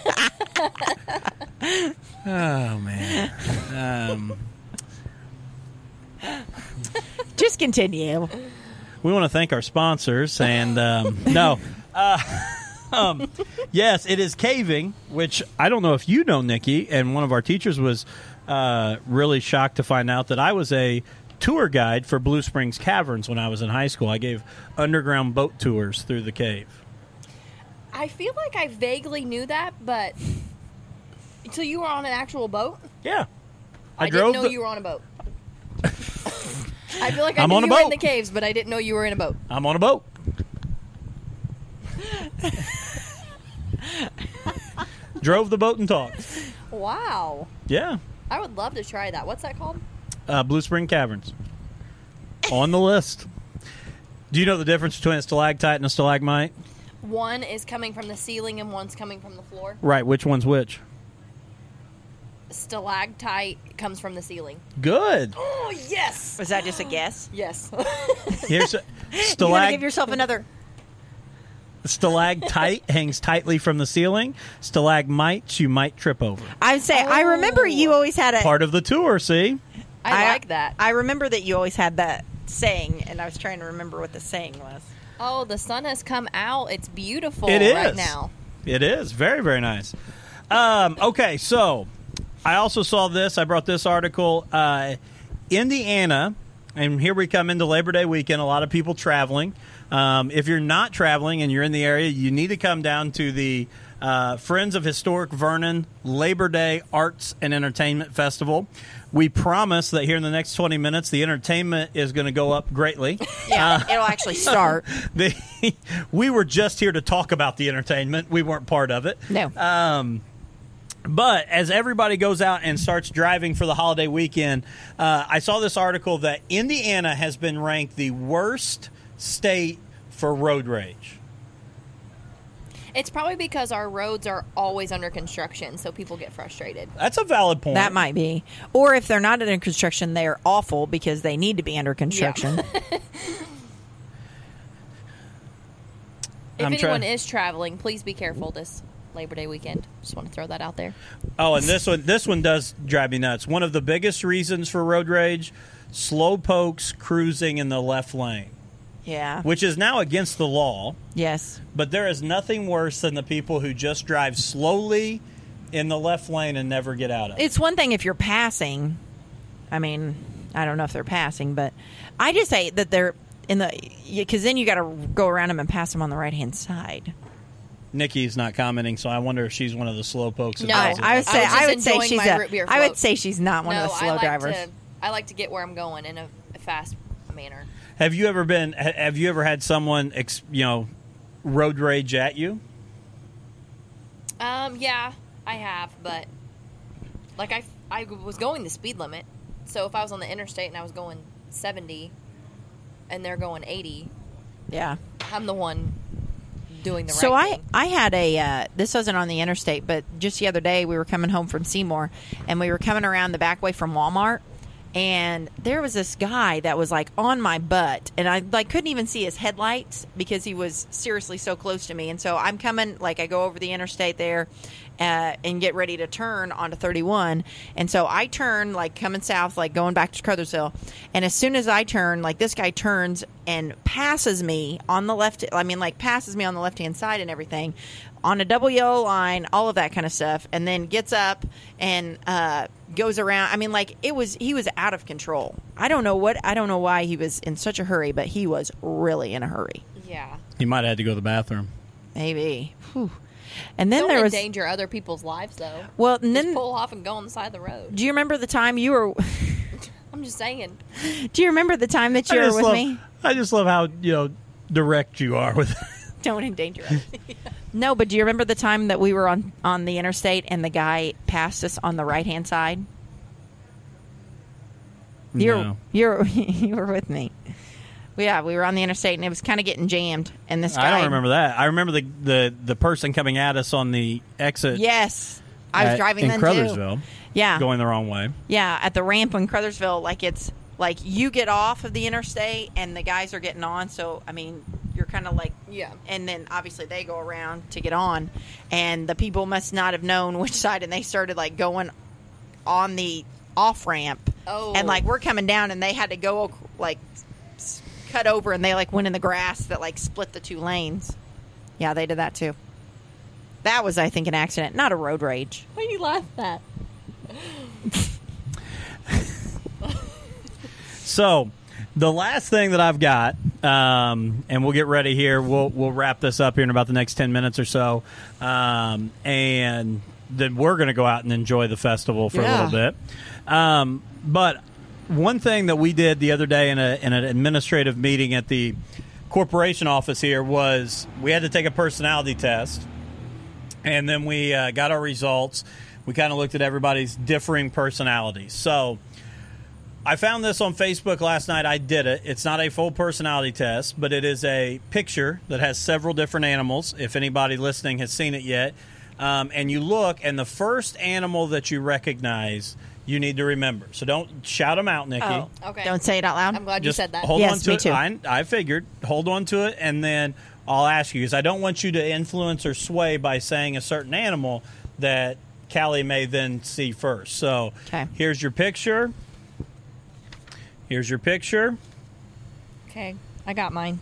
Oh man. Um, Just continue. we want to thank our sponsors, and um, no, uh, um, yes, it is caving. Which I don't know if you know, Nikki, and one of our teachers was uh, really shocked to find out that I was a tour guide for Blue Springs Caverns when I was in high school. I gave underground boat tours through the cave. I feel like I vaguely knew that, but so you were on an actual boat? Yeah, I, I, drove. didn't know the- you were on a boat. I feel like I I'm knew on a you were in boat. the caves, but I didn't know you were in a boat. I'm on a boat. Drove the boat and talked. Wow. Yeah. I would love to try that. What's that called? Uh, Blue Spring Caverns. On the list. Do you know the difference between a stalactite and a stalagmite? One is coming from the ceiling and one's coming from the floor. Right. Which one's which? Stalactite comes from the ceiling. Good. Oh, yes. Was that just a guess? Yes. Here's a You gotta stalag- give yourself another. stalactite hangs tightly from the ceiling. Stalagmites you might trip over. I would say I remember you always had a. Part of the tour, see? I, like that. I remember that you always had that saying, and I was trying to remember what the saying was. Oh, the sun has come out. It's beautiful It is. right now. It is. Very, very nice. Um, okay, so I also saw this. I brought this article. Uh, Indiana, and here we come into Labor Day weekend, a lot of people traveling. Um, if you're not traveling and you're in the area, you need to come down to the uh, Friends of Historic Vernon Labor Day Arts and Entertainment Festival. We promise that here in the next twenty minutes, the entertainment is going to go up greatly. Yeah, it'll actually start. The, we were just here to talk about the entertainment. We weren't part of it. No. Um, but as everybody goes out and starts driving for the holiday weekend, uh, I saw this article that Indiana has been ranked the worst state for road rage. It's probably because our roads are always under construction, so people get frustrated. That's a valid point. That might be. Or if they're not under construction, they're awful because they need to be under construction. If I'm anyone try- is traveling, please be careful this Labor Day weekend. Just want to throw that out there. Oh, and this one, this one does drive me nuts. One of the biggest reasons for road rage: slow pokes cruising in the left lane, Yeah. which is now against the law. Yes. But there is nothing worse than the people who just drive slowly in the left lane and never get out of it. It's one thing if you're passing. I mean, I don't know if they're passing, but I just say that they're in the because then you got to go around them and pass them on the right hand side. Nikki's not commenting, so I wonder if she's one of the slow pokes. that No, does it. I would I say was just I would say enjoying she's my a, root beer I would float. say she's not one no, of the slow I like drivers. To, I like to get where I'm going in a, a fast manner. Have you ever been? ha- Have you ever had someone, ex, you know, road rage at you? Um, yeah, I have, but like I, I was going the speed limit, so if I was on the interstate and I was going seventy, and they're going eighty, Yeah. I'm the one doing the So right I, thing. I had a uh, this wasn't on the interstate, but just the other day we were coming home from Seymour, and we were coming around the back way from Walmart, and there was this guy that was like on my butt, and I like couldn't even see his headlights because he was seriously so close to me. And so I'm coming, like I go over the interstate there, uh, and get ready to turn onto thirty-one, and so I turn like coming south, like going back to Crothersville, and as soon as I turn, like this guy turns and passes me on the left. I mean, like passes me on the left hand side and everything, on a double yellow line, all of that kind of stuff, and then gets up and uh, goes around. I mean, like it was he was out of control. I don't know what I don't know why he was in such a hurry, but he was really in a hurry. yeah. He might have had to go to the bathroom. Maybe. Whew. And then Don't there was endanger other people's lives, though. well, and Just then pull off and go on the side of the road. do you remember the time you were? I'm just saying. Do you remember the time that you I were just with love, me? I just love how you know direct you are with. Don't endanger us. No, but do you remember the time that we were on on the interstate and the guy passed us on the right hand side? You're No. you're you were with me. Yeah, we were on the interstate and it was kind of getting jammed, and this guy. I don't remember that. I remember the, the, the person coming at us on the exit. Yes, I was at- driving in then Crothersville, too. Yeah, going the wrong way. yeah, at the ramp in Crothersville, like it's like you get off of the interstate and the guys are getting on. So I mean, you're kind of like Yeah. and then obviously they go around to get on, and the people must not have known which side, and they started like going on the off ramp. Oh. And like we're coming down, and they had to go like s- cut over, and they like went in the grass that like split the two lanes. Yeah, they did that too. That was, I think, an accident, not a road rage. Why do you laugh at? So, the last thing that I've got, um, and we'll get ready here. We'll we'll wrap this up here in about the next ten minutes or so, um, and then we're going to go out and enjoy the festival for Yeah. a little bit. Um, but one thing that we did the other day in a in an administrative meeting at the corporation office here was we had to take a personality test, and then we uh, got our results. We kind of looked at everybody's differing personalities. So I found this on Facebook last night. I did it. It's not a full personality test, but it is a picture that has several different animals, if anybody listening has seen it yet. Um, and you look, and the first animal that you recognize, you need to remember. So don't shout them out, Nikki. Oh, Okay. don't say it out loud. I'm glad Just you said that. hold Yes, on to me it. too. I, I figured. Hold on to it, and then I'll ask you, because I don't want you to influence or sway by saying a certain animal that Callie may then see first. So Okay. here's your picture. Here's your picture. Okay, I got mine.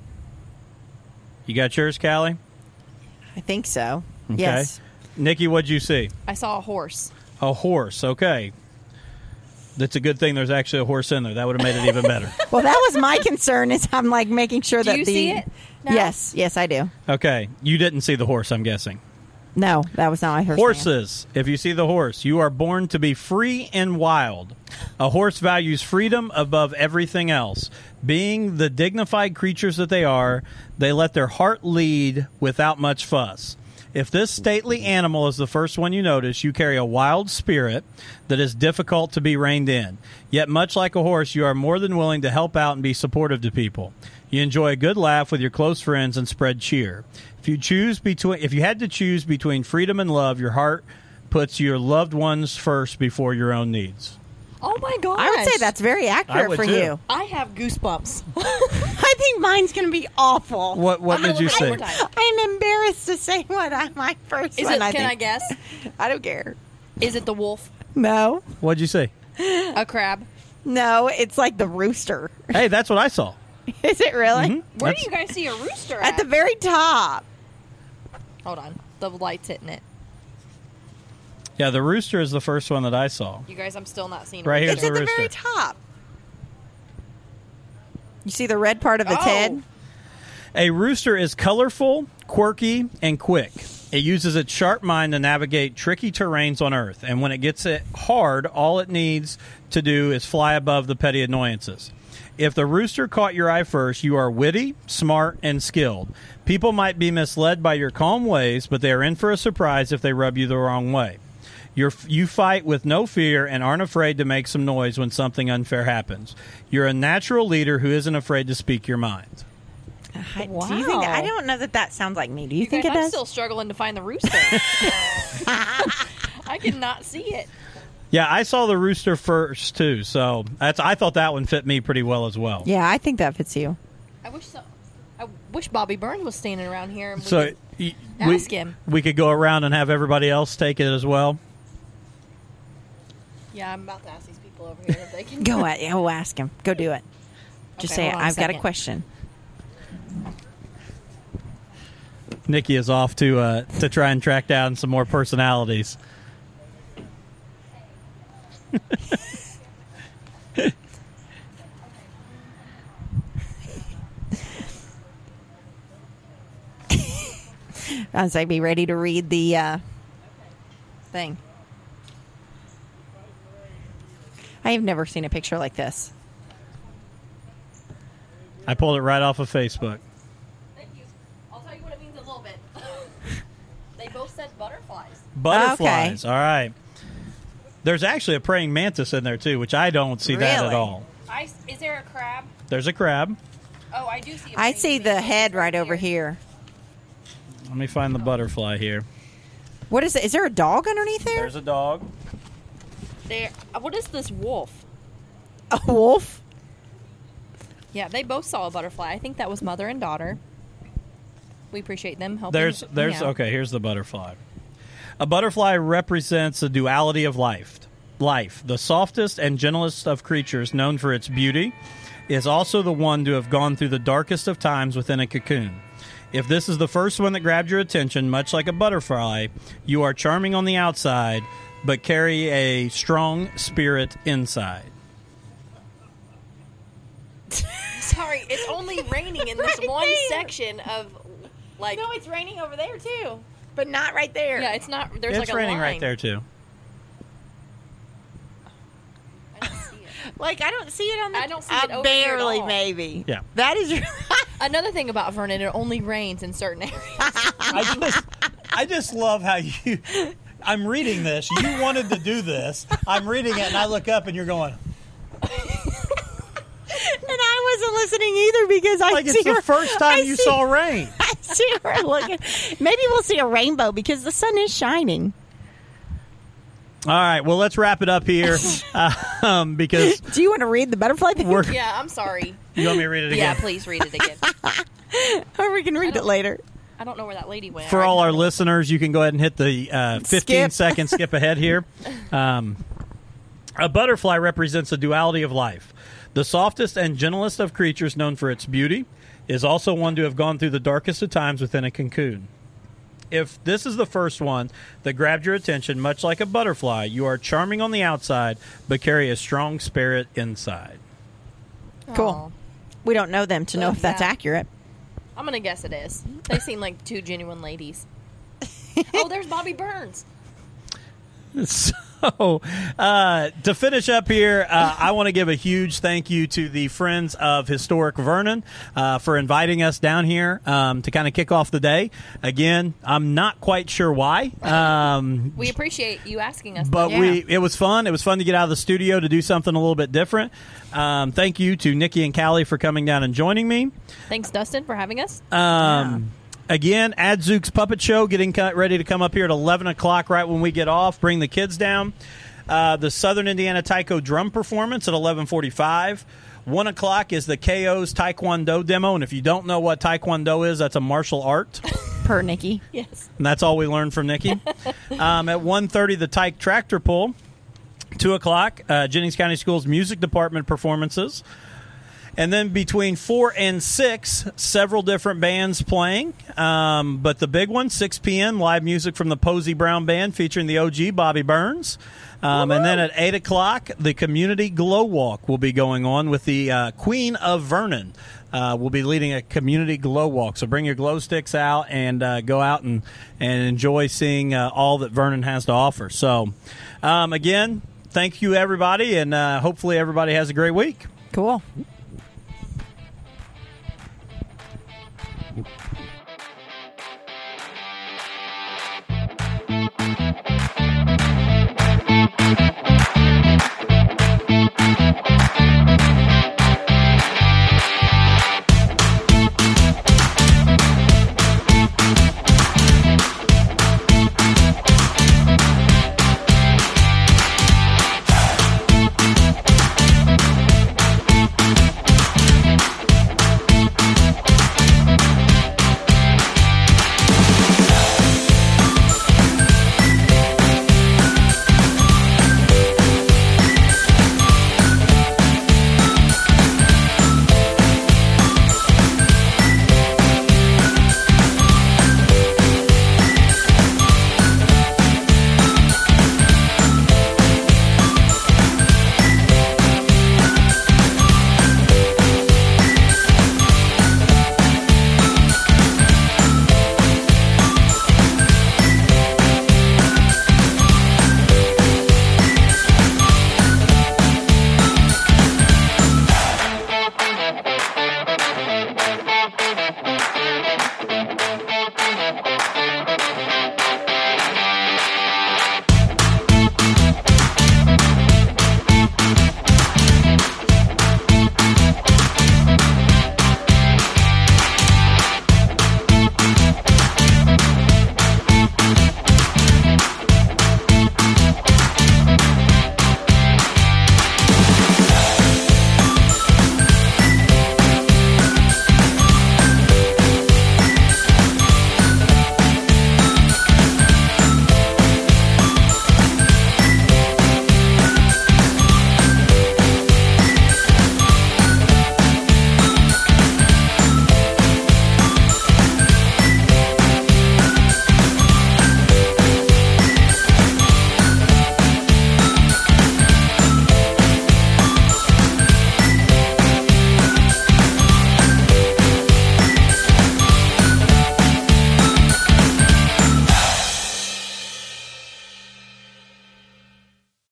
You got yours, Callie? I think so. Okay. Yes. Nikki, what'd you see? I saw a horse. A horse. Okay. That's a good thing there's actually a horse in there. That would have made it even better. Well, that was my concern. Is I'm like making sure Do that you the see it now? yes, yes, I do. Okay. You didn't see the horse, I'm guessing. No, that was not my first name. Horses. If you see the horse, you are born to be free and wild. A horse values freedom above everything else. Being the dignified creatures that they are, they let their heart lead without much fuss. If this stately animal is the first one you notice, you carry a wild spirit that is difficult to be reined in. Yet, much like a horse, you are more than willing to help out and be supportive to people. You enjoy a good laugh with your close friends and spread cheer. If you choose between, if you had to choose between freedom and love, your heart puts your loved ones first before your own needs. Oh my gosh! I would say that's very accurate would for too. you. I have goosebumps. I think mine's going to be awful. What What I'm gonna did you look say? one more time. I'm embarrassed to say what I, my first Is one. it? I Can think. I guess? I don't care. Is it the wolf? No, What'd you say? A crab? no, it's like the rooster. Hey, that's what I saw. Is it really? Mhm. Where That's- do you guys see a rooster At the very top. Hold on. The light's hitting it. Yeah, the rooster is the first one that I saw. You guys, I'm still not seeing Right a here. It's Here's at the the very rooster. top. You see the red part of its Oh. head? A rooster is colorful, quirky, and quick. It uses its sharp mind to navigate tricky terrains on Earth, and when it gets it hard, all it needs to do is fly above the petty annoyances. If the rooster caught your eye first, you are witty, smart, and skilled. People might be misled by your calm ways, but they are in for a surprise if they rub you the wrong way. You're, you fight with no fear and aren't afraid to make some noise when something unfair happens. You're a natural leader who isn't afraid to speak your mind. I, Do you think? Wow. I don't know that that sounds like me. Do you, You think guys, it I'm does? still struggling to find the rooster. I cannot see it. Yeah, I saw the rooster first too, so that's I thought that one fit me pretty well as well. Yeah, I think that fits you. I wish so. I wish Bobby Burns was standing around here. And we So could- y- Ask we, him. we could go around and have everybody else take it as well. yeah, I'm about to ask these people over here if they can Go at Go ask him. Go do it. Just Okay, say hold on a I've got a second. question. Nikki is off to uh, to try and track down some more personalities. I was like, be ready to read the uh, thing. I have never seen a picture like this. I pulled it right off of Facebook. Thank you. I'll tell you what it means in a little bit. They both said butterflies. Butterflies. All right. There's actually a praying mantis in there too, which I don't see that at Really? all. I, is there a crab? There's a crab. Oh, I do see. A I praying see the mantis head right over here. Let me find the butterfly here. What is it? Is there a dog underneath there? There's a dog. There. uh, What is this wolf? A wolf? Yeah, they both saw a butterfly. I think that was mother and daughter. We appreciate them helping. There's there's me out. okay, here's the butterfly. A butterfly represents the duality of life. Life, the softest and gentlest of creatures, known for its beauty, is also the one to have gone through the darkest of times within a cocoon. If this is the first one that grabbed your attention, much like a butterfly, you are charming on the outside, but carry a strong spirit inside. Sorry, it's only raining in this Right one there. section of like. No, it's raining over there too, but not right there. Yeah, it's not. There's It's like a raining right line. there too. I don't see it. Like I don't see it on the. I don't see it over here at barely, all. maybe. Yeah. That is. Another thing about Vernon, it only rains in certain areas. I just, I just love how you. I'm reading this. You wanted to do this. I'm reading it, and I look up, and you're going And I wasn't listening either because I like see it's the her- first time I you see- saw rain. I see her looking. Maybe we'll see a rainbow because the sun is shining. All right, well, let's wrap it up here uh, um, because Do you want to read the butterfly thing? we're. Yeah, I'm sorry. You want me to read it Yeah, again? please read it again. Or we can read it later. I don't know where that lady went. For I all our know. listeners, you can go ahead and hit the uh, fifteen Skip. second skip ahead here. Um, a butterfly represents the duality of life. The softest and gentlest of creatures, known for its beauty, is also one to have gone through the darkest of times within a cocoon. If this is the first one that grabbed your attention, much like a butterfly, you are charming on the outside, but carry a strong spirit inside. Cool. Aw. We don't know them to know Well, if that's yeah. accurate. I'm gonna guess it is. They seem like two genuine ladies. Oh, there's Bobby Burns. So, uh, to finish up here, uh, I want to give a huge thank you to the Friends of Historic Vernon uh, for inviting us down here um, to kind of kick off the day. Again, I'm not quite sure why. Um, We appreciate you asking us. but though. we it was fun. It was fun to get out of the studio to do something a little bit different. Um, thank you to Nikki and Callie for coming down and joining me. Thanks, Dustin, for having us. Um, Again, Adzook's Puppet Show getting cut, ready to come up here at eleven o'clock right when we get off. Bring the kids down. uh, the Southern Indiana Taiko drum performance at eleven forty-five. One o'clock is the K O's Taekwondo demo, and if you don't know what Taekwondo is, that's a martial art. Per Nikki. Yes. And that's all we learned from Nikki. um, at one thirty, the Tyke tractor pull. Two o'clock, uh, Jennings County Schools music department performances. And then between four and six, several different bands playing. Um, but the big one, six p.m., live music from the Posey Brown Band featuring the O G, Bobby Burns. Um, and then at eight o'clock, the Community Glow Walk will be going on with the uh, Queen of Vernon. Uh, we'll be leading a community glow walk. So bring your glow sticks out and uh, go out and, and enjoy seeing uh, all that Vernon has to offer. So, um, again, thank you, everybody, and uh, hopefully everybody has a great week. Cool.